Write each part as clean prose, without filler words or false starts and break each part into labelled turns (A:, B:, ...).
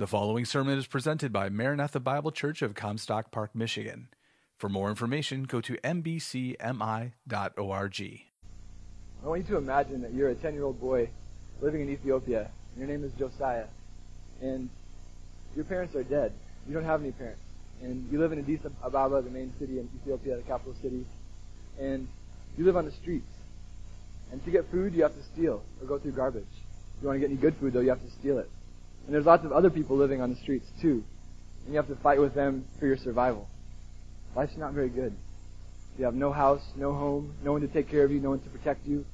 A: The following sermon is presented by Maranatha Bible Church of Comstock Park, Michigan. For more information, go to mbcmi.org.
B: I want you to imagine that you're a 10-year-old boy living in Ethiopia, and your name is Josiah, and your parents are dead. You don't have any parents, and you live in Addis Ababa, the main city in Ethiopia, the capital city, and you live on the streets. And to get food, you have to steal or go through garbage. If you want to get any good food, though, you have to steal it. And there's lots of other people living on the streets, too, and you have to fight with them for your survival. Life's not very good. You have no house, no home, no one to take care of you, no one to protect you.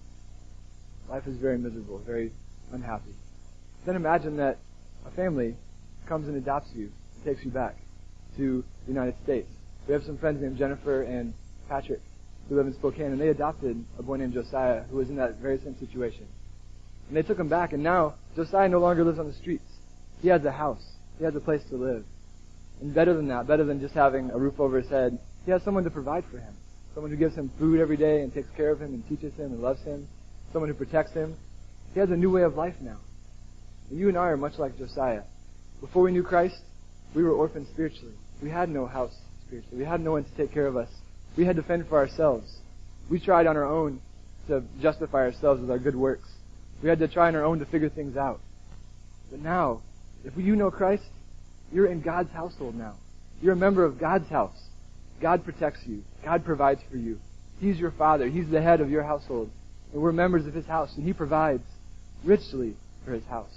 B: Life is very miserable, very unhappy. Then imagine that a family comes and adopts you and takes you back to the United States. We have some friends named Jennifer and Patrick who live in Spokane, and they adopted a boy named Josiah who was in that very same situation. And they took him back, and now Josiah no longer lives on the streets. He has a house. He has a place to live. And better than that, better than just having a roof over his head, he has someone to provide for him. Someone who gives him food every day and takes care of him and teaches him and loves him. Someone who protects him. He has a new way of life now. And you and I are much like Josiah. Before we knew Christ, we were orphans spiritually. We had no house spiritually. We had no one to take care of us. We had to fend for ourselves. We tried on our own to justify ourselves with our good works. We had to try on our own to figure things out. But now, if you know Christ, you're in God's household now. You're a member of God's house. God protects you. God provides for you. He's your Father. He's the head of your household. And we're members of His house, and He provides richly for His house.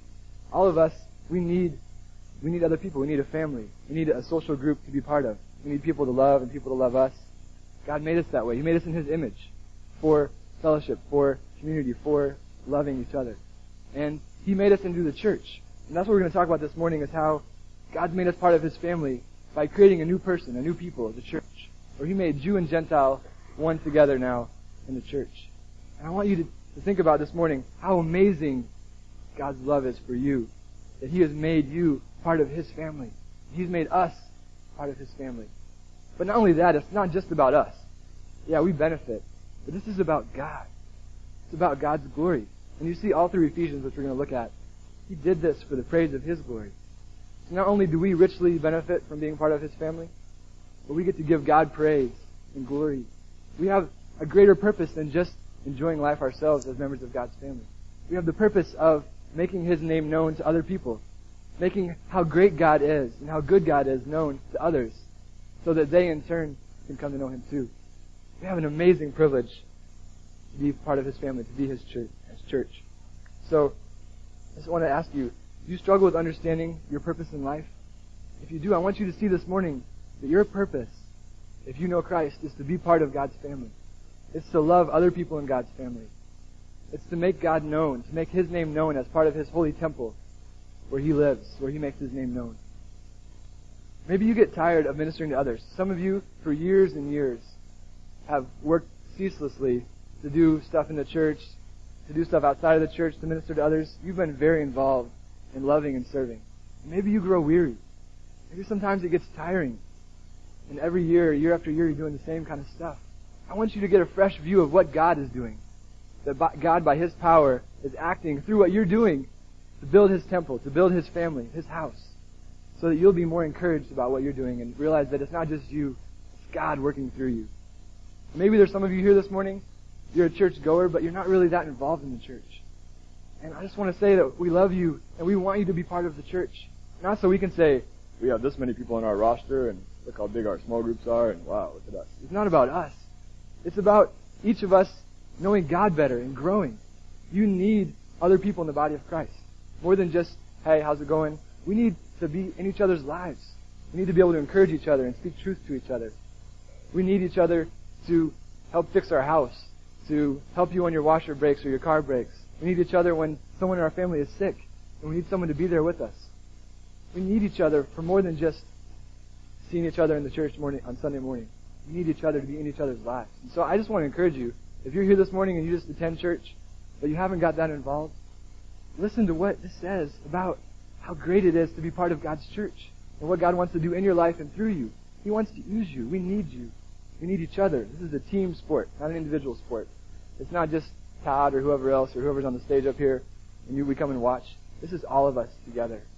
B: All of us, we need other people. We need a family. We need a social group to be part of. We need people to love and people to love us. God made us that way. He made us in His image for fellowship, for community, for loving each other. And He made us into the church. And that's what we're going to talk about this morning, is how God's made us part of His family by creating a new person, a new people, the church. Or He made Jew and Gentile one together now in the church. And I want you to think about this morning how amazing God's love is for you. That He has made you part of His family. He's made us part of His family. But not only that, it's not just about us. Yeah, we benefit. But this is about God. It's about God's glory. And you see all through Ephesians, which we're going to look at, He did this for the praise of His glory. So not only do we richly benefit from being part of His family, but we get to give God praise and glory. We have a greater purpose than just enjoying life ourselves as members of God's family. We have the purpose of making His name known to other people, making how great God is and how good God is known to others, so that they in turn can come to know Him too. We have an amazing privilege to be part of His family, to be His church. So, I just want to ask you, do you struggle with understanding your purpose in life? If you do, I want you to see this morning that your purpose, if you know Christ, is to be part of God's family. It's to love other people in God's family. It's to make God known, to make His name known as part of His holy temple where He lives, where He makes His name known. Maybe you get tired of ministering to others. Some of you, for years and years, have worked ceaselessly to do stuff in the church, to do stuff outside of the church, to minister to others. You've been very involved in loving and serving. Maybe you grow weary. Maybe sometimes it gets tiring. And every year, year after year, you're doing the same kind of stuff. I want you to get a fresh view of what God is doing. That God, by His power, is acting through what you're doing to build His temple, to build His family, His house. So that you'll be more encouraged about what you're doing and realize that it's not just you, it's God working through you. Maybe there's some of you here this morning, you're a church goer, but you're not really that involved in the church. And I just want to say that we love you and we want you to be part of the church. Not so we can say, we have this many people on our roster and look how big our small groups are and wow, look at us. It's not about us. It's about each of us knowing God better and growing. You need other people in the body of Christ. More than just, hey, how's it going? We need to be in each other's lives. We need to be able to encourage each other and speak truth to each other. We need each other to help fix our house, to help you when your washer breaks or your car breaks. We need each other when someone in our family is sick, and we need someone to be there with us. We need each other for more than just seeing each other in the church on Sunday morning. We need each other to be in each other's lives. And so I just want to encourage you, if you're here this morning and you just attend church, but you haven't got that involved, listen to what this says about how great it is to be part of God's church and what God wants to do in your life and through you. He wants to use you. We need you. We need each other. This is a team sport, not an individual sport. It's not just Todd or whoever else or whoever's on the stage up here and we come and watch. This is all of us together.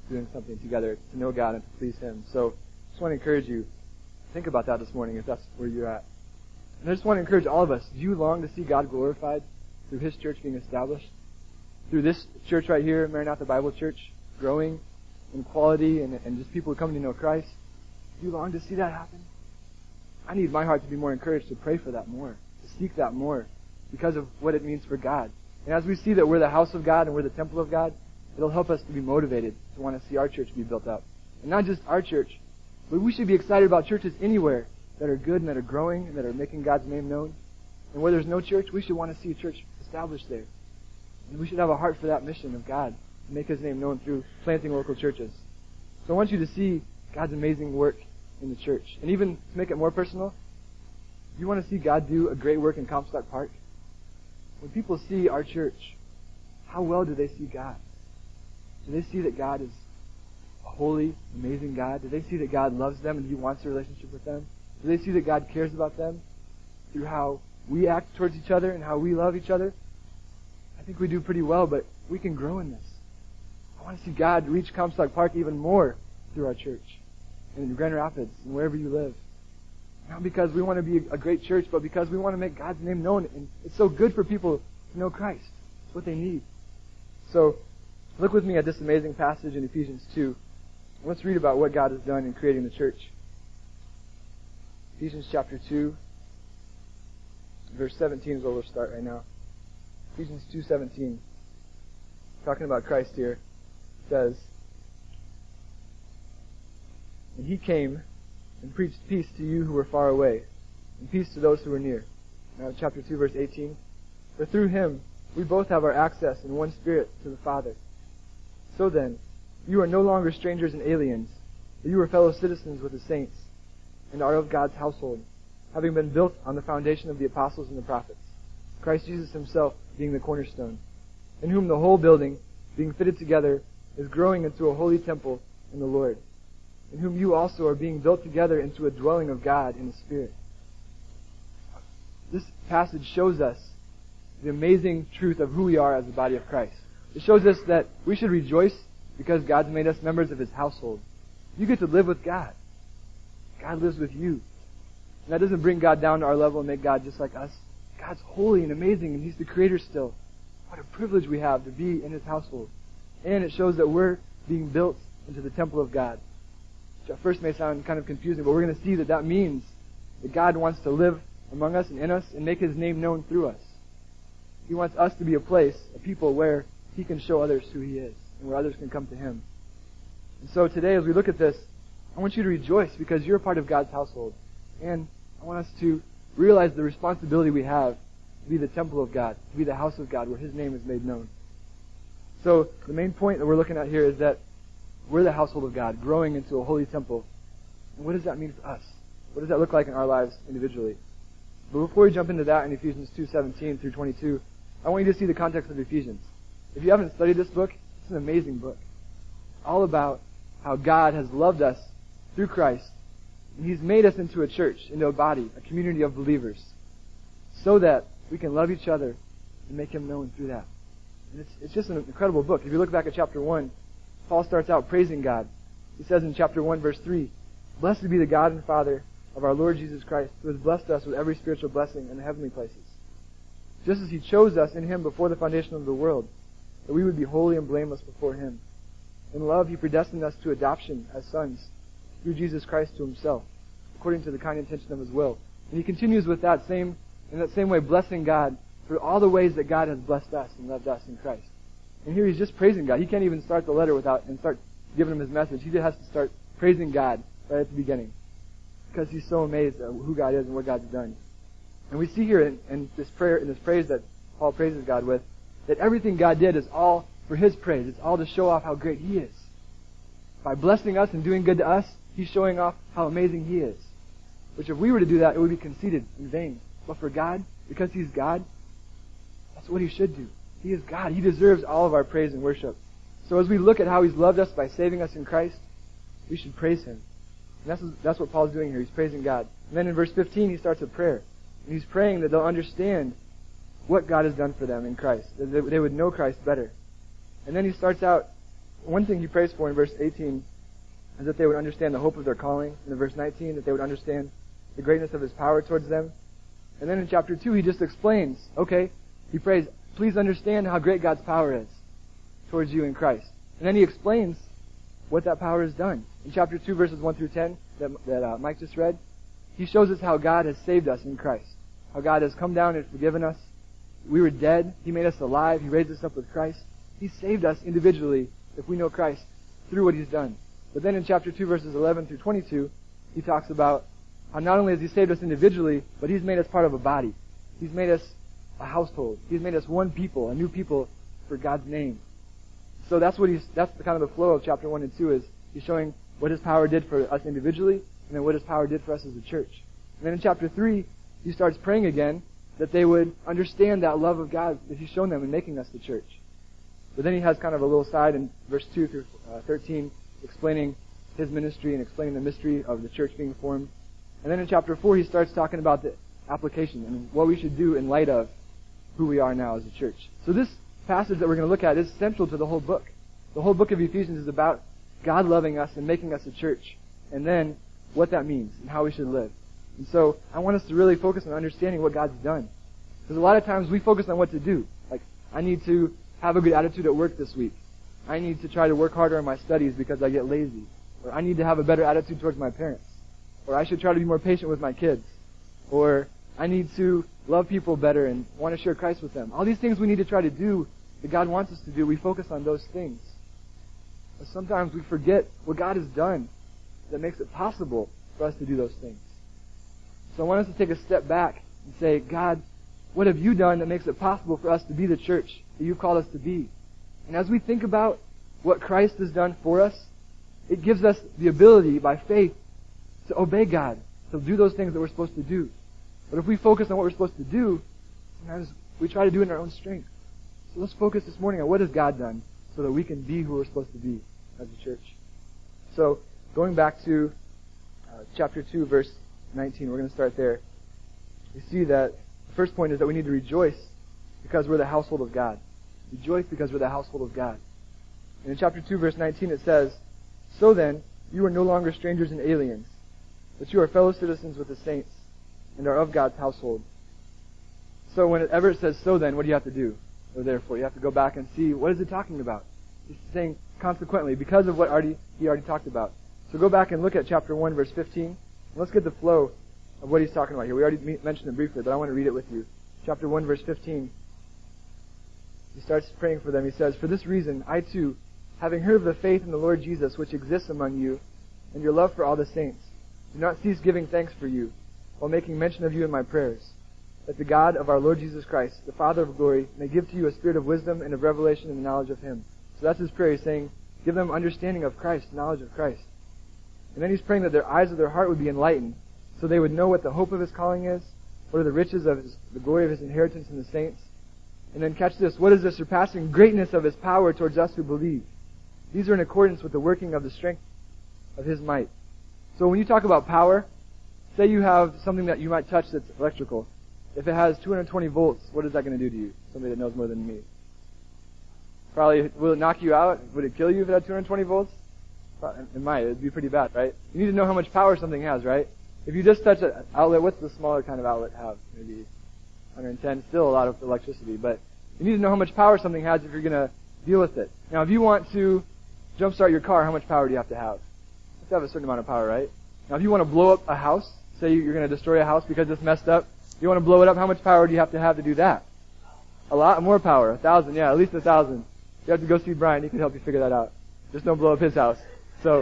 B: doing something together to know God and to please Him. So I just want to encourage you, think about that this morning if that's where you're at. And I just want to encourage all of us, do you long to see God glorified through His church being established? Through this church right here, Maranatha Bible Church, growing in quality and just people coming to know Christ? Do you long to see that happen? I need my heart to be more encouraged to pray for that more, to seek that more, because of what it means for God. And as we see that we're the house of God and we're the temple of God, it'll help us to be motivated to want to see our church be built up. And not just our church, but we should be excited about churches anywhere that are good and that are growing and that are making God's name known. And where there's no church, we should want to see a church established there. And we should have a heart for that mission of God, to make His name known through planting local churches. So I want you to see God's amazing work in the church. And even to make it more personal, you want to see God do a great work in Comstock Park? When people see our church, how well do they see God? Do they see that God is a holy, amazing God? Do they see that God loves them and He wants a relationship with them? Do they see that God cares about them through how we act towards each other and how we love each other? I think we do pretty well, but we can grow in this. I want to see God reach Comstock Park even more through our church and in Grand Rapids and wherever you live. Not because we want to be a great church, but because we want to make God's name known. And it's so good for people to know Christ. It's what they need. So look with me at this amazing passage in Ephesians 2. Let's read about what God has done in creating the church. Ephesians chapter 2, verse 17 is where we'll start right now. Ephesians 2:17, talking about Christ here, says, "And He came and preached peace to you who were far away, and peace to those who were near." Now chapter 2, verse 18, "For through Him we both have our access in one Spirit to the Father. So then, you are no longer strangers and aliens, but you are fellow citizens with the saints, and are of God's household, having been built on the foundation of the apostles and the prophets, Christ Jesus Himself being the cornerstone, in whom the whole building, being fitted together, is growing into a holy temple in the Lord, in whom you also are being built together into a dwelling of God in the Spirit." This passage shows us the amazing truth of who we are as the body of Christ. It shows us that we should rejoice because God's made us members of His household. You get to live with God. God lives with you. And that doesn't bring God down to our level and make God just like us. God's holy and amazing, and He's the Creator still. What a privilege we have to be in His household. And it shows that we're being built into the temple of God. Which at first may sound kind of confusing, but we're going to see that that means that God wants to live among us and in us and make His name known through us. He wants us to be a place, a people where He can show others who He is and where others can come to Him. And so today as we look at this, I want you to rejoice because you're a part of God's household. And I want us to realize the responsibility we have to be the temple of God, to be the house of God where His name is made known. So the main point that we're looking at here is that we're the household of God, growing into a holy temple. And what does that mean for us? What does that look like in our lives individually? But before we jump into that in Ephesians 2:17 through 22, I want you to see the context of Ephesians. If you haven't studied this book, it's an amazing book. All about how God has loved us through Christ, and He's made us into a church, into a body, a community of believers, so that we can love each other and make Him known through that. And it's just an incredible book. If you look back at chapter 1, Paul starts out praising God. He says in chapter 1, verse 3, "Blessed be the God and Father of our Lord Jesus Christ, who has blessed us with every spiritual blessing in the heavenly places. Just as He chose us in Him before the foundation of the world, that we would be holy and blameless before Him. In love He predestined us to adoption as sons through Jesus Christ to Himself, according to the kind intention of His will." And he continues with that same way, blessing God for all the ways that God has blessed us and loved us in Christ. And here he's just praising God. He can't even start the letter and start giving him his message. He just has to start praising God right at the beginning, because he's so amazed at who God is and what God's done. And we see here in this praise that Paul praises God with, that everything God did is all for His praise. It's all to show off how great He is. By blessing us and doing good to us, He's showing off how amazing He is. Which if we were to do that, it would be conceited and vain. But for God, because He's God, that's what He should do. He is God. He deserves all of our praise and worship. So as we look at how He's loved us by saving us in Christ, we should praise Him. And that's what Paul's doing here. He's praising God. And then in verse 15, he starts a prayer. And he's praying that they'll understand what God has done for them in Christ, that they would know Christ better. And then he starts out one thing he prays for in verse 18 is that they would understand the hope of their calling. In verse 19, that they would understand the greatness of his power towards them. And then in chapter 2, he just explains, okay, he prays, please understand how great God's power is towards you in Christ. And then he explains what that power has done. In chapter 2, verses 1 through 10, that Mike just read, he shows us how God has saved us in Christ. How God has come down and forgiven us. We were dead. He made us alive. He raised us up with Christ. He saved us individually, if we know Christ, through what he's done. But then in chapter 2, verses 11 through 22, he talks about how not only has he saved us individually, but he's made us part of a body. He's made us a household. He's made us one people, a new people for God's name. So that's the kind of the flow of chapter 1 and 2 is he's showing what his power did for us individually, and then what his power did for us as a church. And then in chapter 3, he starts praying again that they would understand that love of God that he's shown them in making us the church. But then he has kind of a little side in verse 2 through 13 explaining his ministry and explaining the mystery of the church being formed. And then in chapter 4, he starts talking about the application and what we should do in light of who we are now as a church. So this passage that we're going to look at is central to the whole book. The whole book of Ephesians is about God loving us and making us a church, and then what that means and how we should live. And so I want us to really focus on understanding what God's done. Because a lot of times we focus on what to do. Like, I need to have a good attitude at work this week. I need to try to work harder on my studies because I get lazy. Or I need to have a better attitude towards my parents. Or I should try to be more patient with my kids. Or I need to love people better and want to share Christ with them. All these things we need to try to do that God wants us to do, we focus on those things. But sometimes we forget what God has done that makes it possible for us to do those things. So I want us to take a step back and say, God, what have you done that makes it possible for us to be the church that you've called us to be? And as we think about what Christ has done for us, it gives us the ability by faith to obey God, to do those things that we're supposed to do. But if we focus on what we're supposed to do, sometimes we try to do it in our own strength. So let's focus this morning on what has God done so that we can be who we're supposed to be as a church. So going back to chapter 2, verse 19, we're going to start there. We see that the first point is that we need to rejoice because we're the household of God. Rejoice because we're the household of God. And in chapter 2, verse 19, it says, "So then, you are no longer strangers and aliens, but you are fellow citizens with the saints and are of God's household." So whenever it says "so then," what do you have to do? Or therefore, you have to go back and see, what is it talking about? It's saying, consequently, because of what he already talked about. So go back and look at chapter 1, verse 15. And let's get the flow of what he's talking about here. We already mentioned it briefly, but I want to read it with you. Chapter 1, verse 15. He starts praying for them. He says, "For this reason, I too, having heard of the faith in the Lord Jesus which exists among you, and your love for all the saints, do not cease giving thanks for you, while making mention of you in my prayers, that the God of our Lord Jesus Christ, the Father of glory, may give to you a spirit of wisdom and of revelation in the knowledge of him." So that's his prayer. He's saying, give them understanding of Christ, knowledge of Christ. And then he's praying that their eyes of their heart would be enlightened, so they would know what the hope of his calling is, what are the riches of the glory of his inheritance in the saints. And then catch this, what is the surpassing greatness of his power towards us who believe? These are in accordance with the working of the strength of his might. So when you talk about power, say you have something that you might touch that's electrical. If it has 220 volts, what is that going to do to you? Somebody that knows more than me. Probably, will it knock you out? Would it kill you if it had 220 volts? It might. It would be pretty bad, right? You need to know how much power something has, right? If you just touch an outlet, what's the smaller kind of outlet have? Maybe 110, still a lot of electricity, but you need to know how much power something has if you're going to deal with it. Now, if you want to jumpstart your car, how much power do you have to have? You have to have a certain amount of power, right? Now, if you want to blow up a house, say you're going to destroy a house because it's messed up, you want to blow it up, how much power do you have to do that? A lot more power. 1,000, yeah, at least 1,000. You have to go see Brian. He can help you figure that out. Just don't blow up his house. So,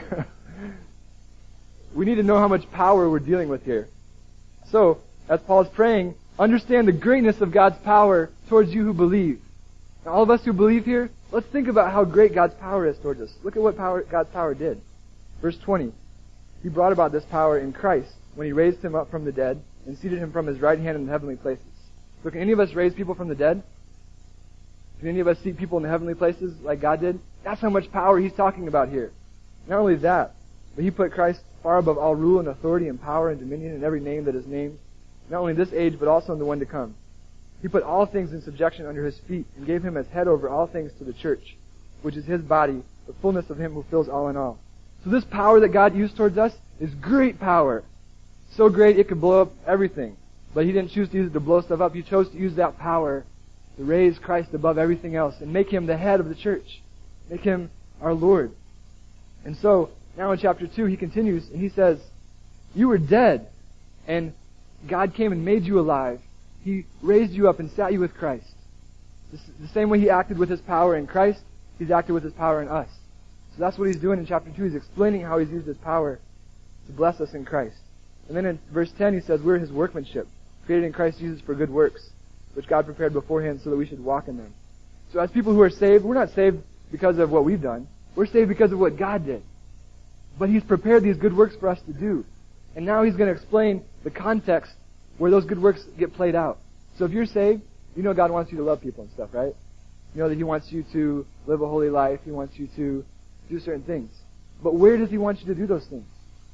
B: we need to know how much power we're dealing with here. So, as Paul's praying, understand the greatness of God's power towards you who believe. Now, all of us who believe here, let's think about how great God's power is towards us. Look at what God's power did. Verse 20. He brought about this power in Christ when he raised him up from the dead and seated him from his right hand in the heavenly places. So can any of us raise people from the dead? Can any of us seat people in the heavenly places like God did? That's how much power he's talking about here. Not only that, but he put Christ far above all rule and authority and power and dominion and every name that is named, not only in this age but also in the one to come. He put all things in subjection under his feet and gave him as head over all things to the church, which is his body, the fullness of him who fills all in all. So this power that God used towards us is great power. So great it could blow up everything. But he didn't choose to use it to blow stuff up. He chose to use that power to raise Christ above everything else and make him the head of the church. Make him our Lord. And so, now in chapter 2, he continues and he says, you were dead, and God came and made you alive. He raised you up and sat you with Christ. The same way he acted with his power in Christ, he's acted with his power in us. So that's what he's doing in chapter 2. He's explaining how he's used his power to bless us in Christ. And then in verse 10 he says, we're his workmanship, created in Christ Jesus for good works, which God prepared beforehand so that we should walk in them. So as people who are saved, we're not saved because of what we've done. We're saved because of what God did. But he's prepared these good works for us to do. And now he's going to explain the context where those good works get played out. So if you're saved, you know God wants you to love people and stuff, right? You know that he wants you to live a holy life. He wants you to do certain things. But where does he want you to do those things?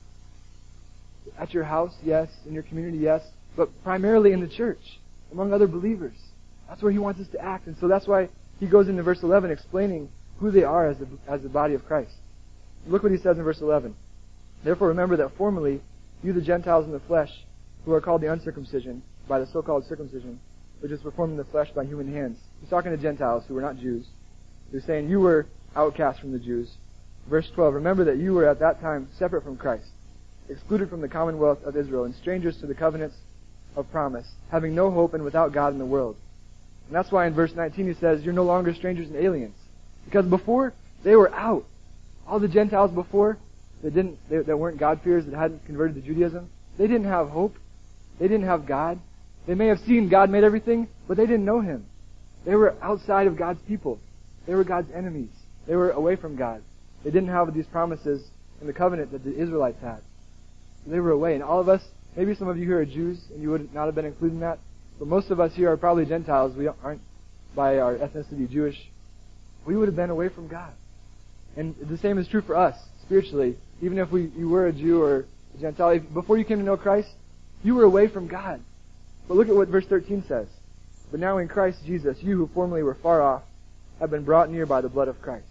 B: At your house, yes. In your community, yes. But primarily in the church, among other believers. That's where he wants us to act. And so that's why he goes into verse 11 explaining who they are as the body of Christ. Look what he says in verse 11. Therefore remember that formerly you the Gentiles in the flesh, who are called the uncircumcision by the so-called circumcision, which is performed in the flesh by human hands. He's talking to Gentiles who were not Jews. He's saying you were outcast from the Jews. Verse 12, remember that you were at that time separate from Christ, excluded from the commonwealth of Israel, and strangers to the covenants of promise, having no hope and without God in the world. And that's why in verse 19 he says, you're no longer strangers and aliens. Because before, they were out. All the Gentiles before, that weren't God-fearers, that hadn't converted to Judaism, they didn't have hope. They didn't have God. They may have seen God made everything, but they didn't know him. They were outside of God's people. They were God's enemies. They were away from God. They didn't have these promises in the covenant that the Israelites had. So they were away. And all of us, maybe some of you here are Jews, and you would not have been included in that, but most of us here are probably Gentiles. We aren't, by our ethnicity, Jewish. We would have been away from God. And the same is true for us, spiritually. Even if you were a Jew or a Gentile, before you came to know Christ, you were away from God. But look at what verse 13 says. But now in Christ Jesus, you who formerly were far off, have been brought near by the blood of Christ.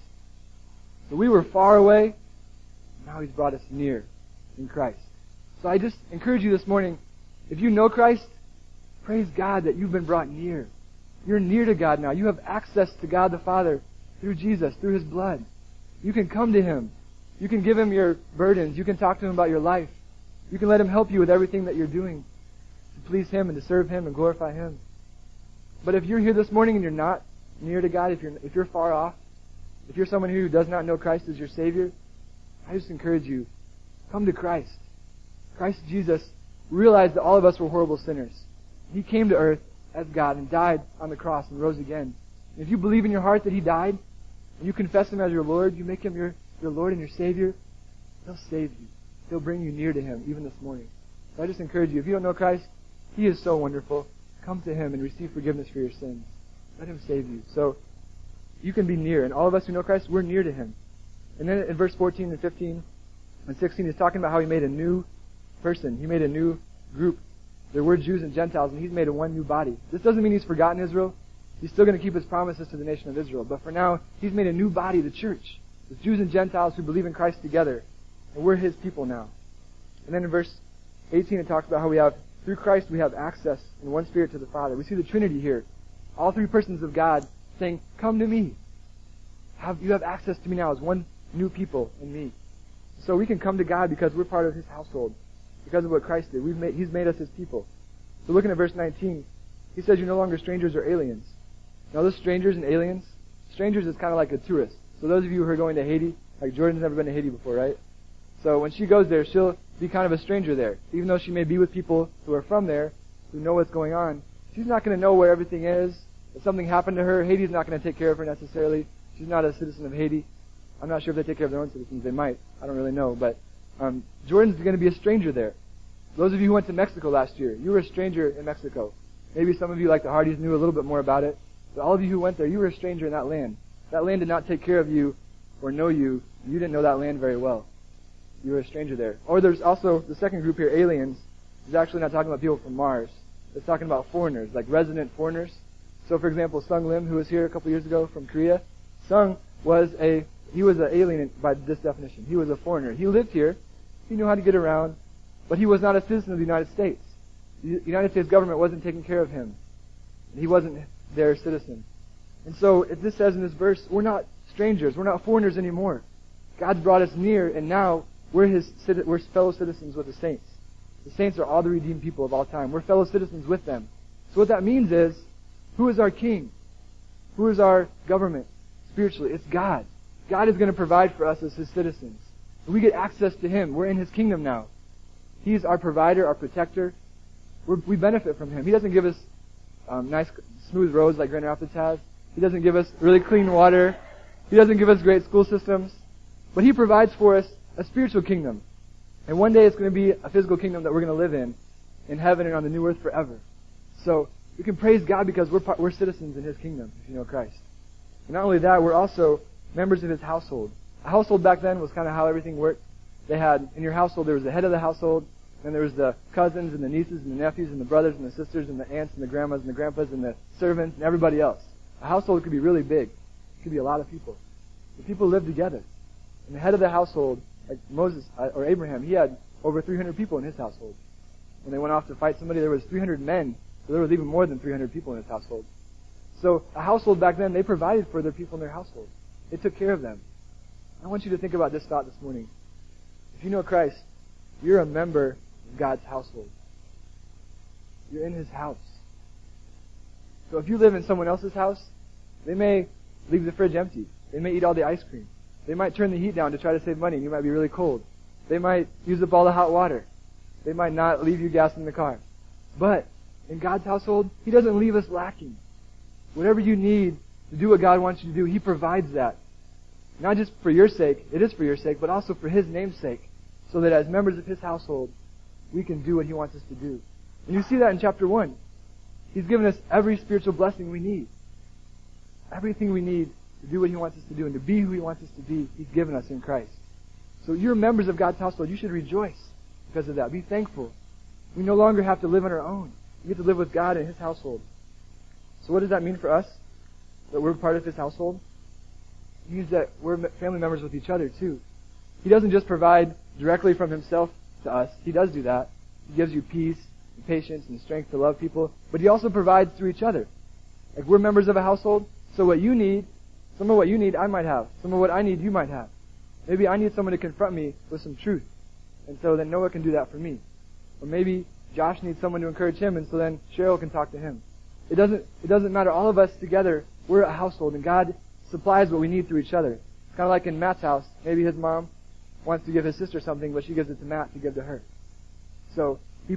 B: So we were far away, now he's brought us near in Christ. So I just encourage you this morning, if you know Christ, praise God that you've been brought near. You're near to God now. You have access to God the Father through Jesus, through his blood. You can come to him. You can give him your burdens. You can talk to him about your life. You can let him help you with everything that you're doing to please him and to serve him and glorify him. But if you're here this morning and you're not near to God, if you're far off, if you're someone here who does not know Christ as your Savior, I just encourage you, come to Christ. Christ Jesus realized that all of us were horrible sinners. He came to earth as God and died on the cross and rose again. And if you believe in your heart that he died, and you confess him as your Lord, you make him your Lord and your Savior, he'll save you. He'll bring you near to him, even this morning. So I just encourage you, if you don't know Christ, he is so wonderful. Come to him and receive forgiveness for your sins. Let him save you. So you can be near. And all of us who know Christ, we're near to him. And then in verse 14 and 15 and 16, he's talking about how he made a new person. He made a new group. There were Jews and Gentiles, and he's made a one new body. This doesn't mean he's forgotten Israel. He's still going to keep his promises to the nation of Israel. But for now, he's made a new body, the church. With Jews and Gentiles who believe in Christ together. And we're his people now. And then in verse 18, it talks about how we have, through Christ, we have access in one Spirit to the Father. We see the Trinity here. All three persons of God saying, come to me. You have access to me now as one new people in me. So we can come to God because we're part of his household. Because of what Christ did. He's made us his people. So looking at verse 19, he says you're no longer strangers or aliens. Now those strangers and aliens, strangers is kind of like a tourist. So those of you who are going to Haiti, like Jordan's never been to Haiti before, right? So when she goes there, she'll be kind of a stranger there. Even though she may be with people who are from there, who know what's going on, she's not going to know where everything is. If something happened to her, Haiti's not going to take care of her necessarily. She's not a citizen of Haiti. I'm not sure if they take care of their own citizens. They might. I don't really know. But Jordan's going to be a stranger there. Those of you who went to Mexico last year, you were a stranger in Mexico. Maybe some of you, like the Hardys, knew a little bit more about it. But all of you who went there, you were a stranger in that land. That land did not take care of you or know you. You didn't know that land very well. You were a stranger there. Or there's also the second group here, aliens. It's actually not talking about people from Mars. It's talking about foreigners, like resident foreigners. So, for example, Sung Lim, who was here a couple years ago from Korea, Sung was an alien by this definition. He was a foreigner. He lived here. He knew how to get around, but he was not a citizen of the United States. The United States government wasn't taking care of him. He wasn't their citizen. And so, as this says in this verse, we're not strangers. We're not foreigners anymore. God's brought us near, and now we're fellow citizens with the saints. The saints are all the redeemed people of all time. We're fellow citizens with them. So what that means is, who is our king? Who is our government spiritually? It's God. God is going to provide for us as His citizens. We get access to Him. We're in His kingdom now. He's our provider, our protector. We benefit from Him. He doesn't give us nice, smooth roads like Grand Rapids has. He doesn't give us really clean water. He doesn't give us great school systems. But He provides for us a spiritual kingdom. And one day it's going to be a physical kingdom that we're going to live in heaven and on the new earth forever. So we can praise God because we're citizens in His kingdom, if you know Christ. And not only that, we're also members of His household. A household back then was kind of how everything worked. They had, in your household, there was the head of the household, and there was the cousins and the nieces and the nephews and the brothers and the sisters and the aunts and the grandmas and the grandpas and the servants and everybody else. A household could be really big. It could be a lot of people. The people lived together. And the head of the household, like Moses or Abraham, he had over 300 people in his household. When they went off to fight somebody, there was 300 men. So there was even more than 300 people in his household. So a household back then, they provided for their people in their household. They took care of them. I want you to think about this thought this morning. If you know Christ, you're a member of God's household. You're in His house. So if you live in someone else's house, they may leave the fridge empty. They may eat all the ice cream. They might turn the heat down to try to save money and you might be really cold. They might use up all the hot water. They might not leave you gas in the car. But in God's household, He doesn't leave us lacking. Whatever you need to do what God wants you to do, He provides that. Not just for your sake, it is for your sake, but also for His name's sake. So that as members of His household, we can do what He wants us to do. And you see that in chapter 1. He's given us every spiritual blessing we need. Everything we need to do what He wants us to do and to be who He wants us to be, He's given us in Christ. So you're members of God's household. You should rejoice because of that. Be thankful. We no longer have to live on our own. We get to live with God in His household. So what does that mean for us? That we're part of His household? It means that we're family members with each other too. He doesn't just provide directly from Himself to us. He does do that. He gives you peace and patience and strength to love people. But He also provides through each other. Like we're members of a household, so what you need, some of what you need I might have. Some of what I need you might have. Maybe I need someone to confront me with some truth. And so then Noah can do that for me. Or maybe Josh needs someone to encourage him, and so then Cheryl can talk to him. It doesn't matter. All of us together, we're a household, and God supplies what we need through each other. It's kind of like in Matt's house. Maybe his mom wants to give his sister something, but she gives it to Matt to give to her. So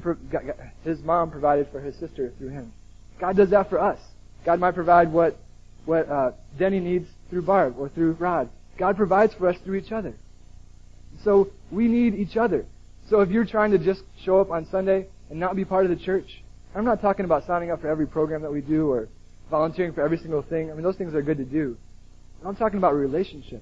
B: his mom provided for his sister through him. God does that for us. God might provide what Denny needs through Barb or through Rod. God provides for us through each other. So we need each other. So if you're trying to just show up on Sunday and not be part of the church, I'm not talking about signing up for every program that we do or volunteering for every single thing. I mean, those things are good to do. I'm talking about relationships.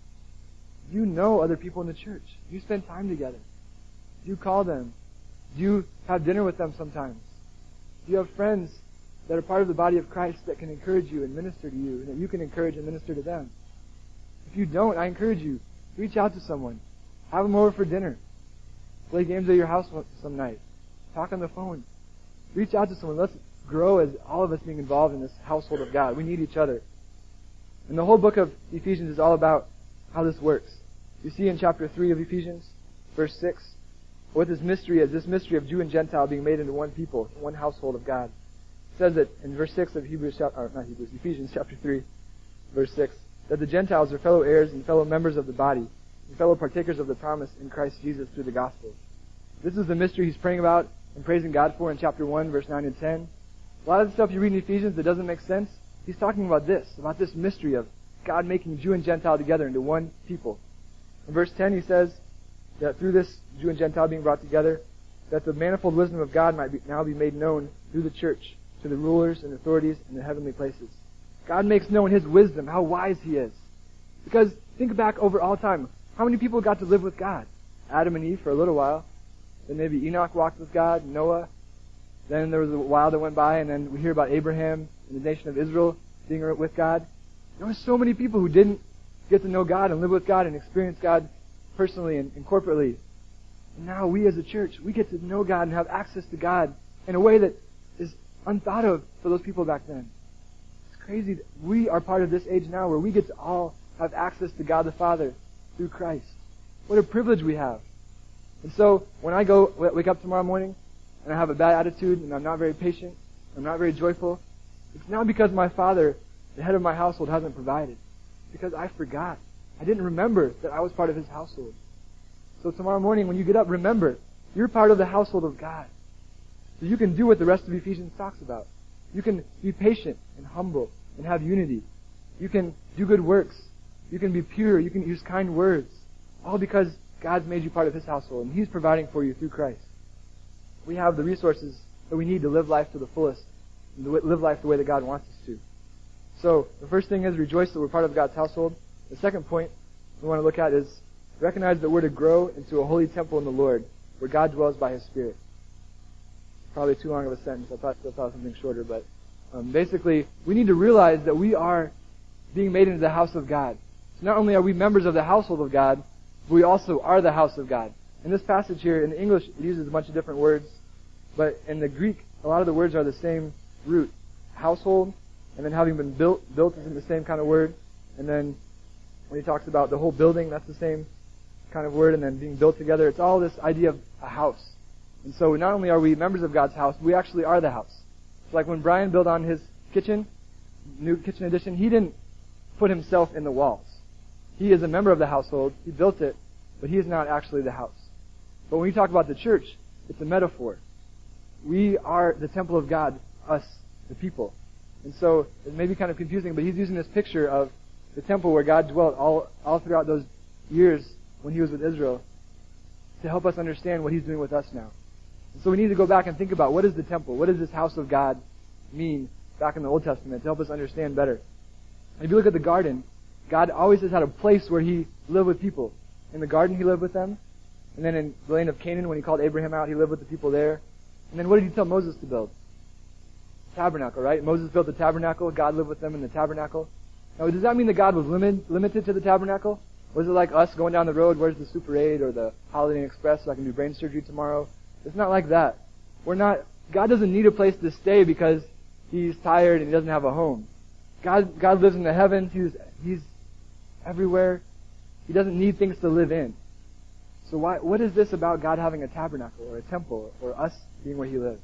B: You know other people in the church. You spend time together. You call them. You have dinner with them sometimes. You have friends that are part of the body of Christ that can encourage you and minister to you, and that you can encourage and minister to them. If you don't, I encourage you, reach out to someone. Have them over for dinner. Play games at your house some night. Talk on the phone. Reach out to someone. Let's grow as all of us being involved in this household of God. We need each other. And the whole book of Ephesians is all about how this works. You see in chapter 3 of Ephesians, verse 6, what this mystery is, this mystery of Jew and Gentile being made into one people, one household of God. It says that in verse 6 of Ephesians chapter 3, verse 6, that the Gentiles are fellow heirs and fellow members of the body, and fellow partakers of the promise in Christ Jesus through the gospel. This is the mystery he's praying about and praising God for in chapter 1, verse 9 and 10. A lot of the stuff you read in Ephesians that doesn't make sense, he's talking about this mystery of God making Jew and Gentile together into one people. In verse 10 he says that through this Jew and Gentile being brought together, that the manifold wisdom of God might now be made known through the church to the rulers and authorities in the heavenly places. God makes known His wisdom, how wise He is. Because think back over all time. How many people got to live with God? Adam and Eve for a little while. Then maybe Enoch walked with God, Noah. Then there was a while that went by, and then we hear about Abraham and the nation of Israel being with God. There were so many people who didn't get to know God and live with God and experience God personally and corporately. And now we as a church, we get to know God and have access to God in a way that is unthought of for those people back then. It's crazy that we are part of this age now where we get to all have access to God the Father through Christ. What a privilege we have. And so when I wake up tomorrow morning and I have a bad attitude and I'm not very patient, I'm not very joyful, it's not because my father, the head of my household, hasn't provided. It's because I forgot. I didn't remember that I was part of his household. So tomorrow morning when you get up, remember, you're part of the household of God. So you can do what the rest of Ephesians talks about. You can be patient and humble and have unity. You can do good works. You can be pure. You can use kind words. All because God's made you part of his household and he's providing for you through Christ. We have the resources that we need to live life to the fullest and to live life the way that God wants us to. So the first thing is rejoice that we're part of God's household. The second point we want to look at is recognize that we're to grow into a holy temple in the Lord where God dwells by his Spirit. Probably too long of a sentence. I thought something shorter, but basically we need to realize that we are being made into the house of God. So not only are we members of the household of God, but we also are the house of God. In this passage here, in the English, it uses a bunch of different words, but in the Greek, a lot of the words are the same root. Household, and then having been built is the same kind of word. And then when he talks about the whole building, that's the same kind of word, and then being built together, it's all this idea of a house. And so not only are we members of God's house, we actually are the house. It's like when Brian built on his kitchen, new kitchen addition, he didn't put himself in the walls. He is a member of the household, he built it, but he is not actually the house. But when we talk about the church, it's a metaphor. We are the temple of God, us, the people. And so it may be kind of confusing, but he's using this picture of the temple where God dwelt all throughout those years when he was with Israel to help us understand what he's doing with us now. And so we need to go back and think about what is the temple? What does this house of God mean back in the Old Testament to help us understand better? And if you look at the garden, God always has had a place where he lived with people. In the garden, he lived with them. And then in the land of Canaan, when he called Abraham out, he lived with the people there. And then what did he tell Moses to build? Tabernacle, right? Moses built the tabernacle. God lived with them in the tabernacle. Now, does that mean that God was limited to the tabernacle? Was it like us going down the road, where's the Super 8 or the Holiday Inn Express so I can do brain surgery tomorrow? It's not like that. God doesn't need a place to stay because he's tired and he doesn't have a home. God lives in the heavens. He's everywhere. He doesn't need things to live in. So what is this about God having a tabernacle or a temple or us being where he lives?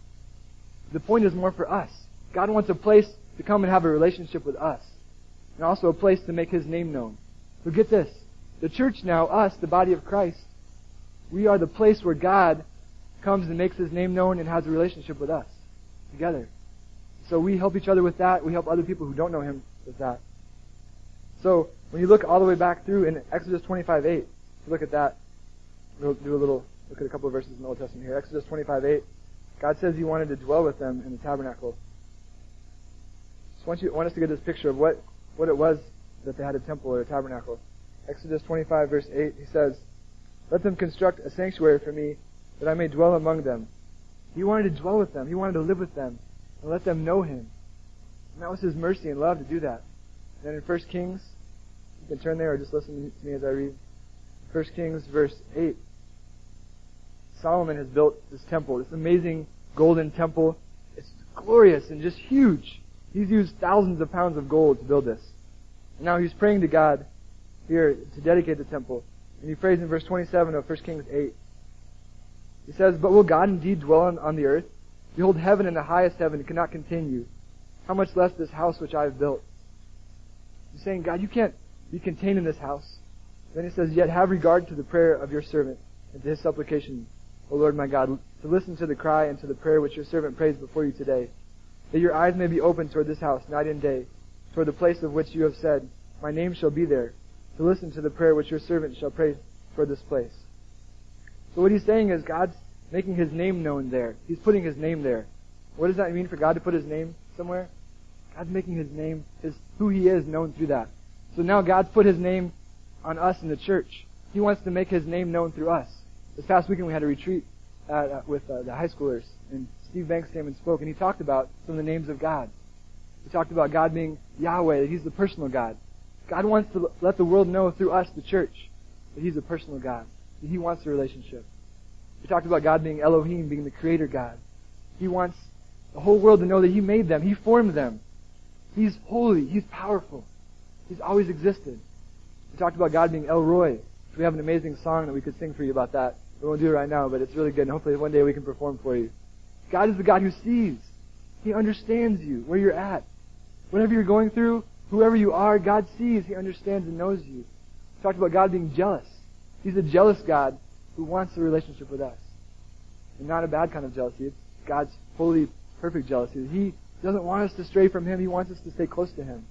B: The point is more for us. God wants a place to come and have a relationship with us. And also a place to make his name known. So get this. The church now, us, the body of Christ, we are the place where God comes and makes his name known and has a relationship with us together. So we help each other with that. We help other people who don't know him with that. So when you look all the way back through in Exodus 25:8, look at that. We'll look at a couple of verses in the Old Testament here. Exodus 25:8, God says he wanted to dwell with them in the tabernacle. Just want us to get this picture of what it was that they had a temple or a tabernacle. Exodus 25 verse 8, he says, "Let them construct a sanctuary for me, that I may dwell among them." He wanted to dwell with them. He wanted to live with them and let them know him. And that was his mercy and love to do that. And then in 1 Kings, you can turn there or just listen to me as I read. 1 Kings verse 8. Solomon has built this temple, this amazing golden temple. It's glorious and just huge. He's used thousands of pounds of gold to build this. And now he's praying to God here to dedicate the temple. And he prays in verse 27 of 1 Kings 8. He says, "But will God indeed dwell on the earth? Behold, heaven and the highest heaven cannot contain you. How much less this house which I have built?" He's saying, God, you can't be contained in this house. Then he says, "Yet have regard to the prayer of your servant and to his supplication, O Lord my God, to listen to the cry and to the prayer which your servant prays before you today, that your eyes may be open toward this house night and day, toward the place of which you have said, my name shall be there, to listen to the prayer which your servant shall pray toward this place." So what he's saying is God's making his name known there. He's putting his name there. What does that mean for God to put his name somewhere? God's making his name, who he is, known through that. So now God's put his name on us in the church. He wants to make his name known through us. This past weekend we had a retreat with the high schoolers, and Steve Banks came and spoke, and he talked about some of the names of God. He talked about God being Yahweh, that he's the personal God. God wants to let the world know through us, the church, that He's a personal God, that He wants a relationship. We talked about God being Elohim, being the creator God. He wants the whole world to know that He made them. He formed them. He's holy. He's powerful. He's always existed. We talked about God being El Roy. We have an amazing song that we could sing for you about that. We won't do it right now, but it's really good, and hopefully one day we can perform for you. God is the God who sees. He understands you, where you're at. Whatever you're going through, whoever you are, God sees. He understands and knows you. We talked about God being jealous. He's a jealous God who wants a relationship with us. And not a bad kind of jealousy. It's God's holy, perfect jealousy. He doesn't want us to stray from Him. He wants us to stay close to Him.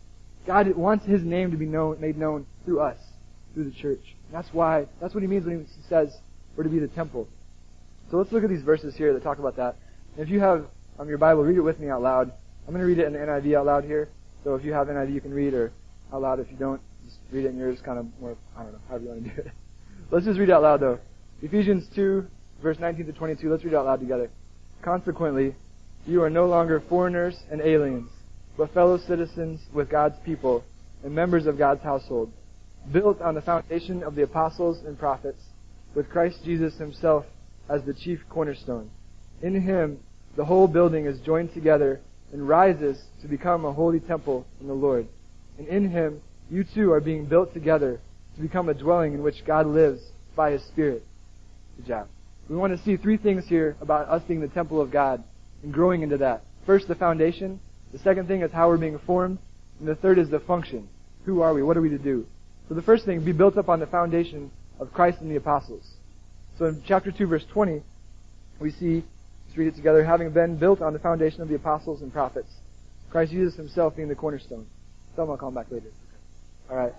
B: God wants His name to be made known through us, through the church. That's what He means when He says we're to be the temple. So let's look at these verses here that talk about that. And if you have your Bible, read it with me out loud. I'm going to read it in the NIV out loud here. So if you have NIV, you can read, or out loud if you don't, just read it in yours, kind of more, I don't know, however you want to do it. Let's just read it out loud though. Ephesians 2, verse 19 to 22. Let's read it out loud together. Consequently, you are no longer foreigners and aliens, but fellow citizens with God's people and members of God's household, built on the foundation of the apostles and prophets, with Christ Jesus Himself as the chief cornerstone. In Him, the whole building is joined together and rises to become a holy temple in the Lord. And in Him, you too are being built together to become a dwelling in which God lives by His Spirit. Good job. We want to see three things here about us being the temple of God and growing into that. First, the foundation. The second thing is how we're being formed. And the third is the function. Who are we? What are we to do? So the first thing, be built up on the foundation of Christ and the apostles. So in chapter 2, verse 20, we see, let's read it together, having been built on the foundation of the apostles and prophets, Christ Jesus Himself being the cornerstone. Some I'll call Him back later. Alright.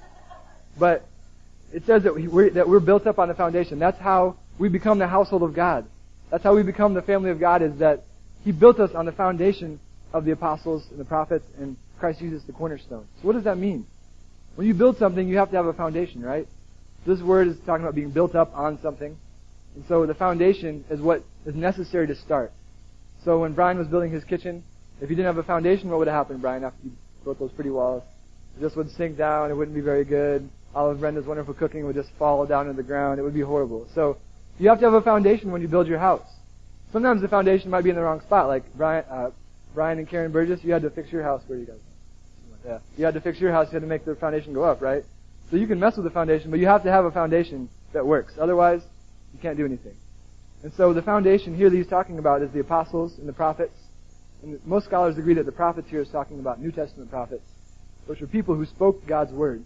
B: But it says that we're built up on the foundation. That's how we become the household of God. That's how we become the family of God, is that He built us on the foundation of the apostles and the prophets and Christ Jesus the cornerstone. So what does that mean? When you build something, you have to have a foundation, right? This word is talking about being built up on something. And so the foundation is what is necessary to start. So when Brian was building his kitchen, if he didn't have a foundation, what would have happened, Brian, after you built those pretty walls? It just would sink down. It wouldn't be very good. All of Brenda's wonderful cooking would just fall down to the ground. It would be horrible. So you have to have a foundation when you build your house. Sometimes the foundation might be in the wrong spot. Like Brian and Karen Burgess, you had to fix your house. Where are you guys? Yeah. You had to fix your house. You had to make the foundation go up, right? So you can mess with the foundation, but you have to have a foundation that works. Otherwise, you can't do anything. And so the foundation here that he's talking about is the apostles and the prophets. And most scholars agree that the prophets here is talking about New Testament prophets, which were people who spoke God's word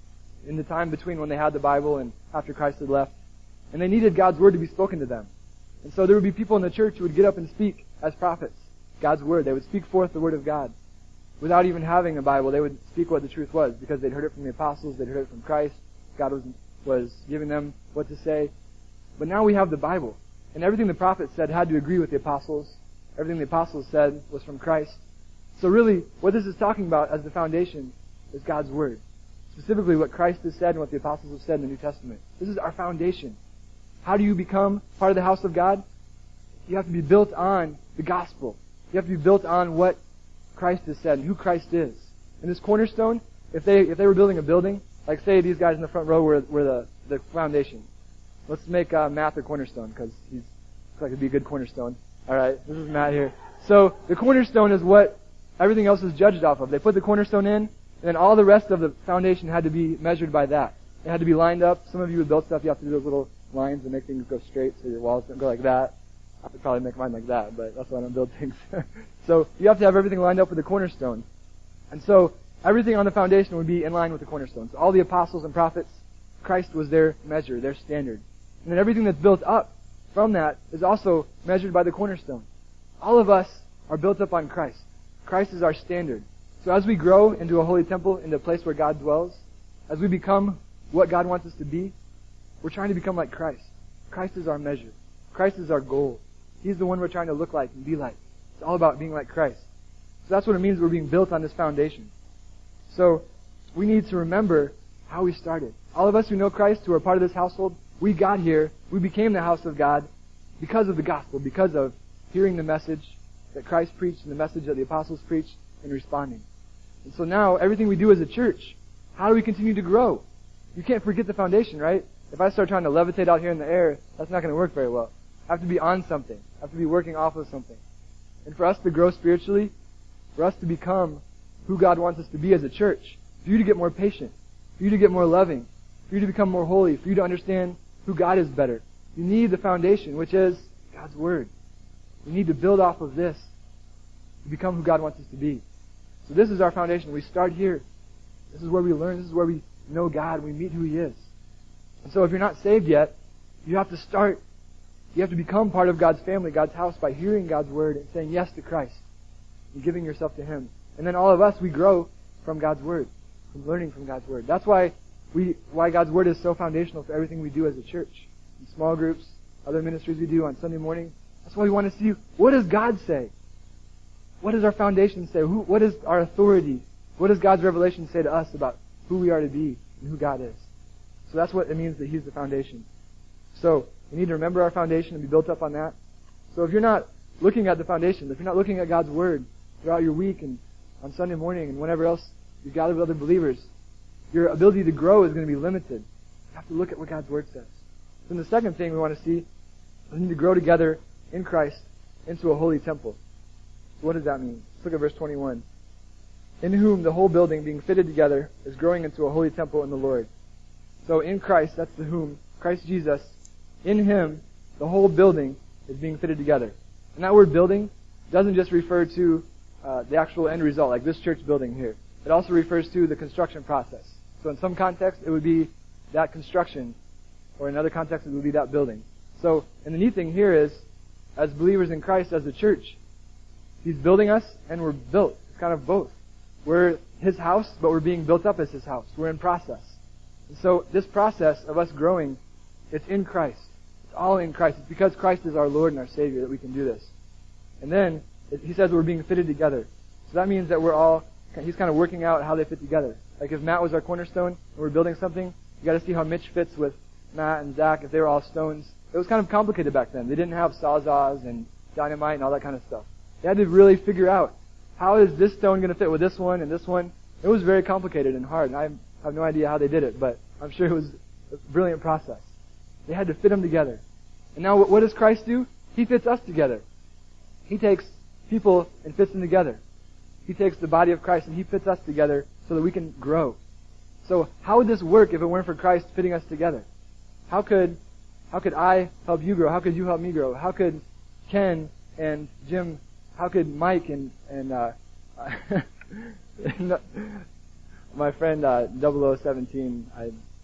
B: in the time between when they had the Bible and after Christ had left. And they needed God's word to be spoken to them. And so there would be people in the church who would get up and speak as prophets, God's word. They would speak forth the word of God. Without even having a Bible, they would speak what the truth was, because they'd heard it from the apostles, they'd heard it from Christ. God was giving them what to say. But now we have the Bible. And everything the prophets said had to agree with the apostles. Everything the apostles said was from Christ. So really, what this is talking about as the foundation is God's word. Specifically what Christ has said and what the apostles have said in the New Testament. This is our foundation. How do you become part of the house of God? You have to be built on the gospel. You have to be built on what Christ has said and who Christ is. And this cornerstone, if they were building a building, like say these guys in the front row were the foundation. Let's make Matt the cornerstone, because he looks like he'd be a good cornerstone. Alright, this is Matt here. So the cornerstone is what everything else is judged off of. They put the cornerstone in, and then all the rest of the foundation had to be measured by that. It had to be lined up. Some of you would build stuff, you have to do those little lines and make things go straight so your walls don't go like that. I could probably make mine like that, but that's why I don't build things. So you have to have everything lined up with the cornerstone. And so everything on the foundation would be in line with the cornerstone. So all the apostles and prophets, Christ was their measure, their standard. And then everything that's built up from that is also measured by the cornerstone. All of us are built up on Christ. Christ is our standard. So as we grow into a holy temple, into a place where God dwells, as we become what God wants us to be, we're trying to become like Christ. Christ is our measure. Christ is our goal. He's the one we're trying to look like and be like. It's all about being like Christ. So that's what it means we're being built on this foundation. So we need to remember how we started. All of us who know Christ, who are part of this household, we got here, we became the house of God because of the gospel, because of hearing the message that Christ preached and the message that the apostles preached and responding. And so now everything we do as a church how do we continue to grow? You can't forget the foundation, right? If I start trying to levitate out here in the air, that's not going to work very well. I have to be on something. I have to be working off of something. And for us to grow spiritually, for us to become who God wants us to be as a church, for you to get more patient, for you to get more loving, for you to become more holy, for you to understand who God is better, you need the foundation, which is God's Word. We need to build off of this to become who God wants us to be. So this is our foundation. We start here. This is where we learn. This is where we know God. We meet who He is. And so if you're not saved yet, you have to start. You have to become part of God's family, God's house, by hearing God's Word and saying yes to Christ and giving yourself to Him. And then all of us, we grow from God's Word, from learning from God's Word. That's why God's Word is so foundational for everything we do as a church. In small groups, other ministries we do on Sunday morning. That's why we want to see, what does God say? What does our foundation say? What is our authority? What does God's revelation say to us about who we are to be and who God is? So that's what it means that He's the foundation. So we need to remember our foundation and be built up on that. So if you're not looking at the foundation, if you're not looking at God's Word throughout your week and on Sunday morning and whenever else you gather with other believers, your ability to grow is going to be limited. You have to look at what God's Word says. Then the second thing we want to see, we need to grow together in Christ into a holy temple. So what does that mean? Let's look at verse 21. In whom the whole building being fitted together is growing into a holy temple in the Lord. So in Christ, that's the whom, Christ Jesus, in Him, the whole building is being fitted together. And that word building doesn't just refer to the actual end result, like this church building here. It also refers to the construction process. So in some context, it would be that construction, or in other contexts, it would be that building. So, and the neat thing here is, as believers in Christ, as the church, He's building us, and we're built. It's kind of both. We're His house, but we're being built up as His house. We're in process. And so this process of us growing, it's in Christ. It's all in Christ. It's because Christ is our Lord and our Savior that we can do this. And then, He says we're being fitted together. So that means that He's kind of working out how they fit together. Like if Matt was our cornerstone and we're building something, you got to see how Mitch fits with Matt and Zach if they were all stones. It was kind of complicated back then. They didn't have sawzalls and dynamite and all that kind of stuff. They had to really figure out, how is this stone going to fit with this one and this one? It was very complicated and hard, and I have no idea how they did it, but I'm sure it was a brilliant process. They had to fit them together. And now what does Christ do? He fits us together. He takes people and fits them together. He takes the body of Christ and He fits us together so that we can grow. So how would this work if it weren't for Christ fitting us together? How could I help you grow? How could you help me grow? How could Ken and Jim, how could Mike and my friend 0017,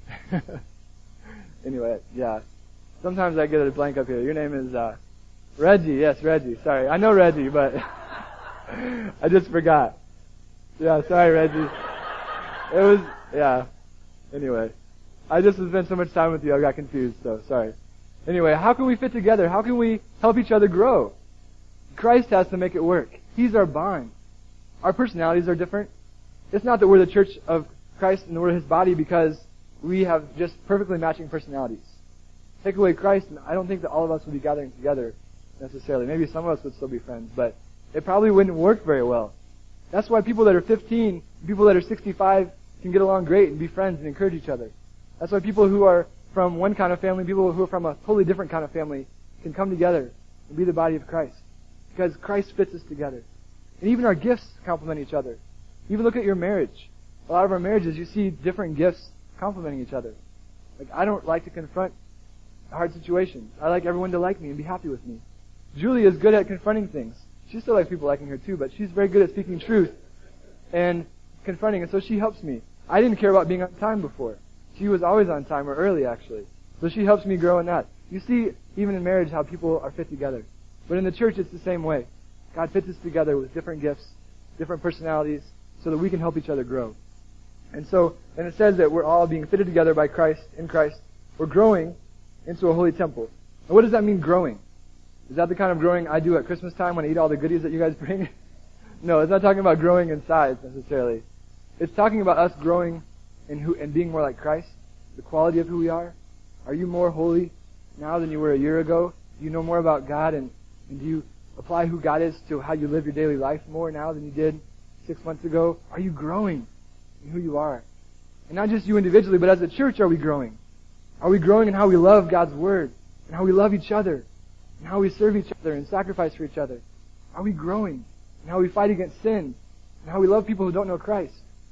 B: anyway, yeah. Sometimes I get a blank up here. Your name is Reggie. Yes, Reggie. Sorry. I know Reggie, but I just forgot. Yeah, sorry, Reggie. It was, yeah. Anyway, I just spent so much time with you, I got confused, so sorry. Anyway, how can we fit together? How can we help each other grow? Christ has to make it work. He's our bond. Our personalities are different. It's not that we're the church of Christ and we're His body because we have just perfectly matching personalities. Take away Christ, and I don't think that all of us would be gathering together necessarily. Maybe some of us would still be friends, but it probably wouldn't work very well. That's why people that are 15, people that are 65 can get along great and be friends and encourage each other. That's why people who are from one kind of family, people who are from a totally different kind of family can come together and be the body of Christ. Because Christ fits us together. And even our gifts complement each other. Even look at your marriage. A lot of our marriages, you see different gifts complementing each other. Like, I don't like to confront hard situations. I like everyone to like me and be happy with me. Julie is good at confronting things. She still likes people liking her too, but she's very good at speaking truth and confronting, and so she helps me. I didn't care about being on time before. She was always on time, or early actually. So she helps me grow in that. You see, even in marriage, how people are fit together. But in the church, it's the same way. God fits us together with different gifts, different personalities, so that we can help each other grow. And it says that we're all being fitted together by Christ, in Christ. We're growing into a holy temple. And what does that mean, growing? Is that the kind of growing I do at Christmas time when I eat all the goodies that you guys bring? No, it's not talking about growing in size necessarily. It's talking about us growing and being more like Christ, the quality of who we are. Are you more holy now than you were a year ago? Do you know more about God, and do you apply who God is to how you live your daily life more now than you did 6 months ago? Are you growing in who you are? And not just you individually, but as a church, are we growing? Are we growing in how we love God's Word, and how we love each other, and how we serve each other and sacrifice for each other? Are we growing in how we fight against sin, and how we love people who don't know Christ?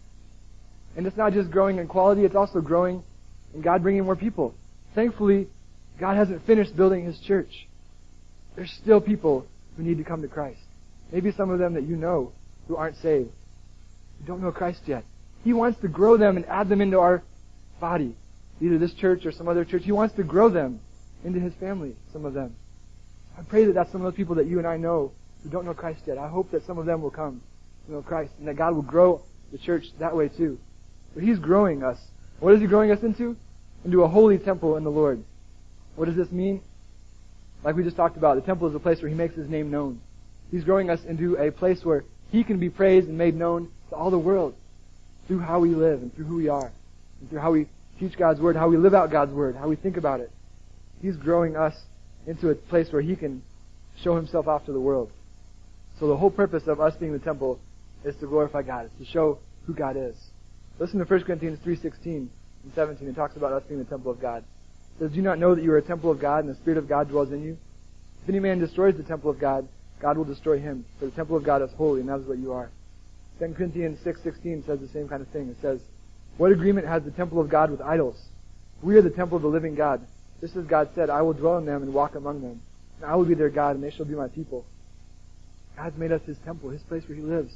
B: And it's not just growing in quality, it's also growing in God bringing more people. Thankfully, God hasn't finished building His church. There's still people who need to come to Christ. Maybe some of them that you know who aren't saved, who don't know Christ yet. He wants to grow them and add them into our body, either this church or some other church. He wants to grow them into His family, some of them. I pray that that's some of those people that you and I know who don't know Christ yet. I hope that some of them will come to know Christ, and that God will grow the church that way too. But He's growing us. What is He growing us into? Into a holy temple in the Lord. What does this mean? Like we just talked about, the temple is a place where He makes His name known. He's growing us into a place where He can be praised and made known to all the world through how we live and through who we are, and through how we teach God's Word, how we live out God's Word, how we think about it. He's growing us into a place where He can show Himself off to the world. So the whole purpose of us being the temple is to glorify God, is to show who God is. Listen to 1 Corinthians 3:16 and 17. It talks about us being the temple of God. It says, "Do you not know that you are a temple of God, and the Spirit of God dwells in you? If any man destroys the temple of God, God will destroy him. For the temple of God is holy, and that is what you are." 2 Corinthians 6:16 says the same kind of thing. It says, "What agreement has the temple of God with idols? We are the temple of the living God. Just as God said, I will dwell in them and walk among them. And I will be their God, and they shall be my people." God's made us His temple, His place where He lives.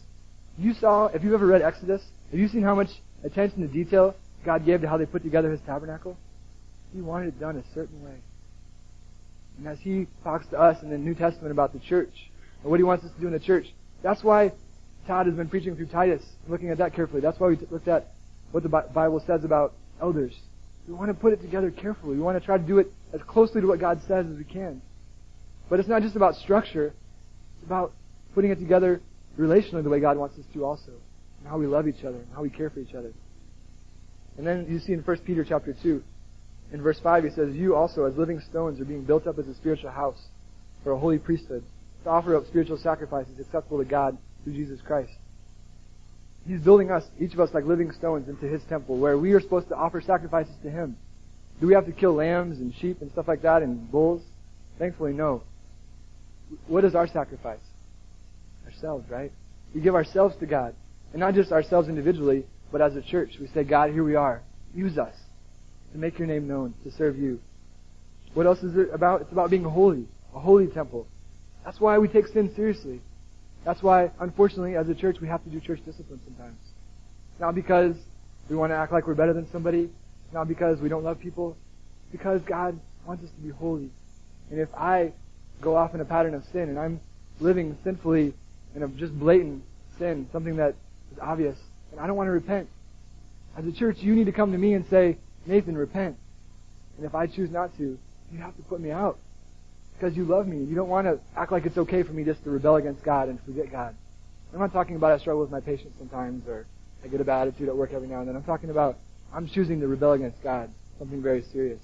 B: If you've ever read Exodus, have you seen how much attention to detail God gave to how they put together His tabernacle? He wanted it done a certain way. And as He talks to us in the New Testament about the church, and what He wants us to do in the church, that's why Todd has been preaching through Titus, looking at that carefully. That's why we looked at what the Bible says about elders. We want to put it together carefully. We want to try to do it as closely to what God says as we can. But it's not just about structure. It's about putting it together relationally the way God wants us to also. And how we love each other, and how we care for each other. And then you see in 1 Peter chapter 2, in verse 5, he says, "You also, as living stones, are being built up as a spiritual house for a holy priesthood, to offer up spiritual sacrifices acceptable to God through Jesus Christ." He's building us, each of us, like living stones into His temple, where we are supposed to offer sacrifices to Him. Do we have to kill lambs and sheep and stuff like that and bulls? Thankfully, no. What is our sacrifice? Ourselves, right? We give ourselves to God. And not just ourselves individually, but as a church. We say, "God, here we are. Use us to make Your name known, to serve You." What else is it about? It's about being holy, a holy temple. That's why we take sin seriously. That's why, unfortunately, as a church, we have to do church discipline sometimes. Not because we want to act like we're better than somebody, not because we don't love people, because God wants us to be holy. And if I go off in a pattern of sin, and I'm living sinfully in a just blatant sin, something that is obvious, and I don't want to repent, as a church, you need to come to me and say, "Nathan, repent." And if I choose not to, you have to put me out. Because you love me. You don't want to act like it's okay for me just to rebel against God and forget God. I'm not talking about I struggle with my patience sometimes, or I get a bad attitude at work every now and then. I'm talking about I'm choosing to rebel against God. Something very serious.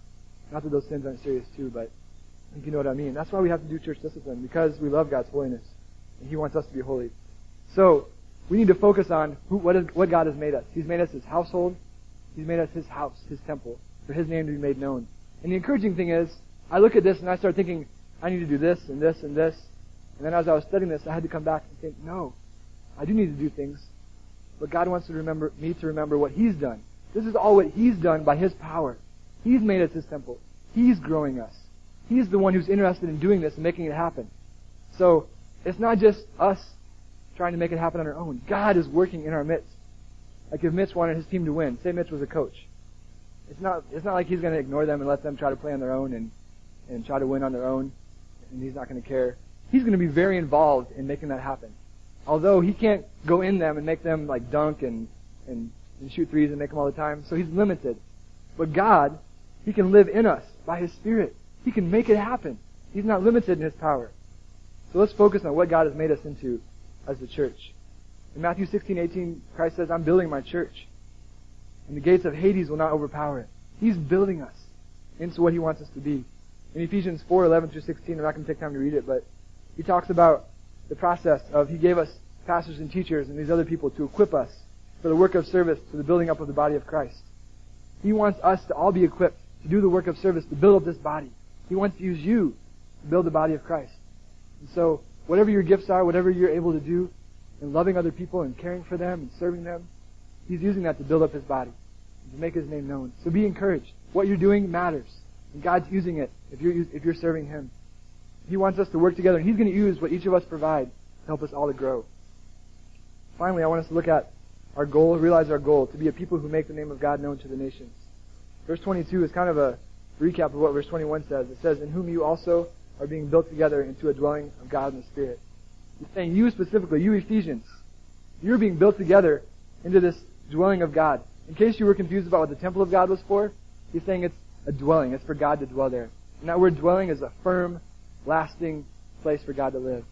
B: Not that those sins aren't serious too, but I think you know what I mean. That's why we have to do church discipline, because we love God's holiness. And He wants us to be holy. So, we need to focus on what God has made us. He's made us His household. He's made us His house, His temple, for His name to be made known. And the encouraging thing is, I look at this and I start thinking, I need to do this and this and this. And then as I was studying this, I had to come back and think, no, I do need to do things. But God wants me to remember what He's done. This is all what He's done by His power. He's made us His temple. He's growing us. He's the one who's interested in doing this and making it happen. So, it's not just us trying to make it happen on our own. God is working in our midst. Like if Mitch wanted his team to win, say Mitch was a coach. It's not like he's going to ignore them and let them try to play on their own and try to win on their own, and he's not going to care. He's going to be very involved in making that happen. Although he can't go in them and make them like dunk and shoot threes and make them all the time, so He's limited. But God, He can live in us by His Spirit. He can make it happen. He's not limited in His power. So let's focus on what God has made us into as the church. In Matthew 16:18, Christ says, "I'm building my church, and the gates of Hades will not overpower it." He's building us into what He wants us to be. In Ephesians 4:11-16, I'm not going to take time to read it, but he talks about the process of He gave us pastors and teachers and these other people to equip us for the work of service to the building up of the body of Christ. He wants us to all be equipped to do the work of service to build up this body. He wants to use you to build the body of Christ. And so, whatever your gifts are, whatever you're able to do in loving other people and caring for them and serving them, He's using that to build up His body, to make His name known. So be encouraged. What you're doing matters. And God's using it if you're serving Him. He wants us to work together, and He's going to use what each of us provide to help us all to grow. Finally, I want us to look at our goal, realize our goal, to be a people who make the name of God known to the nations. Verse 22 is kind of a recap of what verse 21 says. It says, in whom you also are being built together into a dwelling of God in the Spirit. He's saying you specifically, you Ephesians, you're being built together into this dwelling of God. In case you were confused about what the temple of God was for, he's saying it's a dwelling. It's for God to dwell there. And that word dwelling is a firm, lasting place for God to live.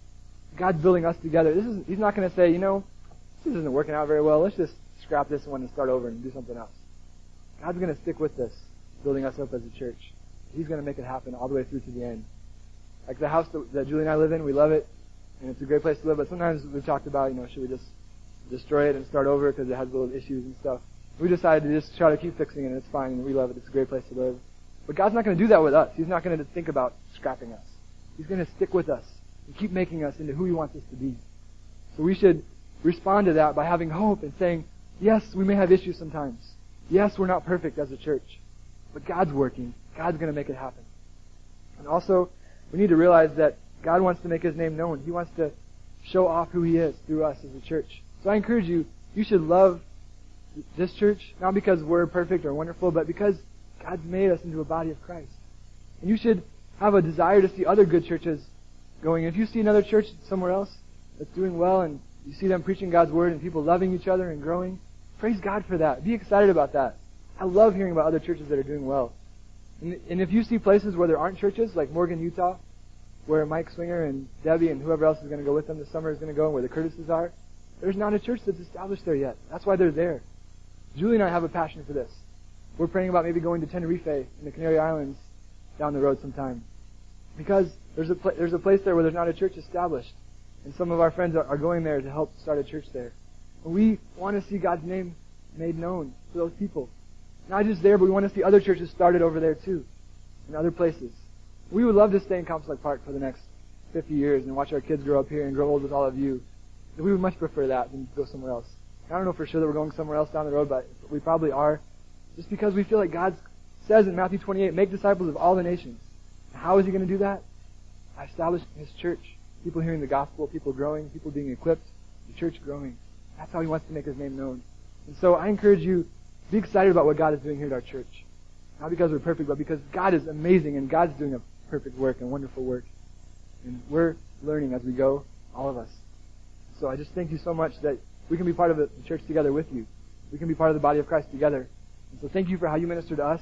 B: God's building us together. He's not going to say, this isn't working out very well. Let's just scrap this one and start over and do something else. God's going to stick with this, building us up as a church. He's going to make it happen all the way through to the end. Like the house that Julie and I live in, we love it, and it's a great place to live, but sometimes we've talked about, should we just destroy it and start over because it has little issues and stuff. We decided to just try to keep fixing it, and it's fine, and we love it. It's a great place to live. But God's not going to do that with us. He's not going to think about scrapping us. He's going to stick with us and keep making us into who He wants us to be. So we should respond to that by having hope and saying, yes, we may have issues sometimes. Yes, we're not perfect as a church. But God's working. God's going to make it happen. And also, we need to realize that God wants to make His name known. He wants to show off who He is through us as a church. So I encourage you, you should love this church, not because we're perfect or wonderful, but because God's made us into a body of Christ. And you should have a desire to see other good churches going. If you see another church somewhere else that's doing well and you see them preaching God's Word and people loving each other and growing, praise God for that. Be excited about that. I love hearing about other churches that are doing well. And if you see places where there aren't churches, like Morgan, Utah, where Mike Swinger and Debbie and whoever else is going to go with them this summer is going to go, and where the Curtises are, there's not a church that's established there yet. That's why they're there. Julie and I have a passion for this. We're praying about maybe going to Tenerife in the Canary Islands down the road sometime. Because there's a place there where there's not a church established. And some of our friends are going there to help start a church there. And we want to see God's name made known to those people. Not just there, but we want to see other churches started over there too, in other places. We would love to stay in Comstock Park for the next 50 years and watch our kids grow up here and grow old with all of you. We would much prefer that than to go somewhere else. I don't know for sure that we're going somewhere else down the road, but we probably are. Just because we feel like God says in Matthew 28, make disciples of all the nations. How is He going to do that? By establishing His church. People hearing the gospel, people growing, people being equipped, the church growing. That's how He wants to make His name known. And so I encourage you, be excited about what God is doing here at our church. Not because we're perfect, but because God is amazing and God's doing a perfect work and wonderful work. And we're learning as we go, all of us. So I just thank you so much that we can be part of the church together with you. We can be part of the body of Christ together. And so thank you for how you minister to us.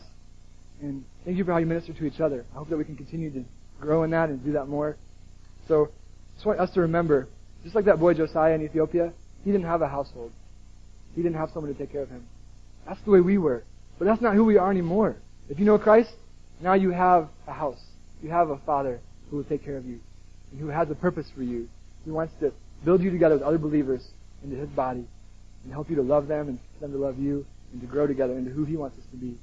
B: And thank you for how you minister to each other. I hope that we can continue to grow in that and do that more. So I just want us to remember, just like that boy Josiah in Ethiopia, he didn't have a household. He didn't have someone to take care of him. That's the way we were. But that's not who we are anymore. If you know Christ, now you have a house. You have a Father who will take care of you and who has a purpose for you. He wants to build you together with other believers into His body and help you to love them and for them to love you and to grow together into who He wants us to be.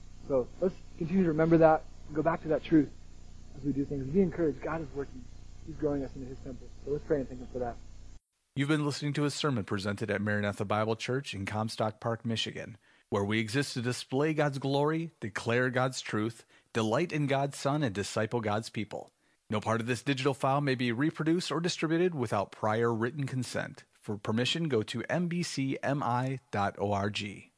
B: So let's continue to remember that and go back to that truth as we do things. Be encouraged. God is working. He's growing us into His temple. So let's pray and thank Him for that.
A: You've been listening to a sermon presented at Maranatha Bible Church in Comstock Park, Michigan, where we exist to display God's glory, declare God's truth, delight in God's Son, and disciple God's people. No part of this digital file may be reproduced or distributed without prior written consent. For permission, go to mbcmi.org.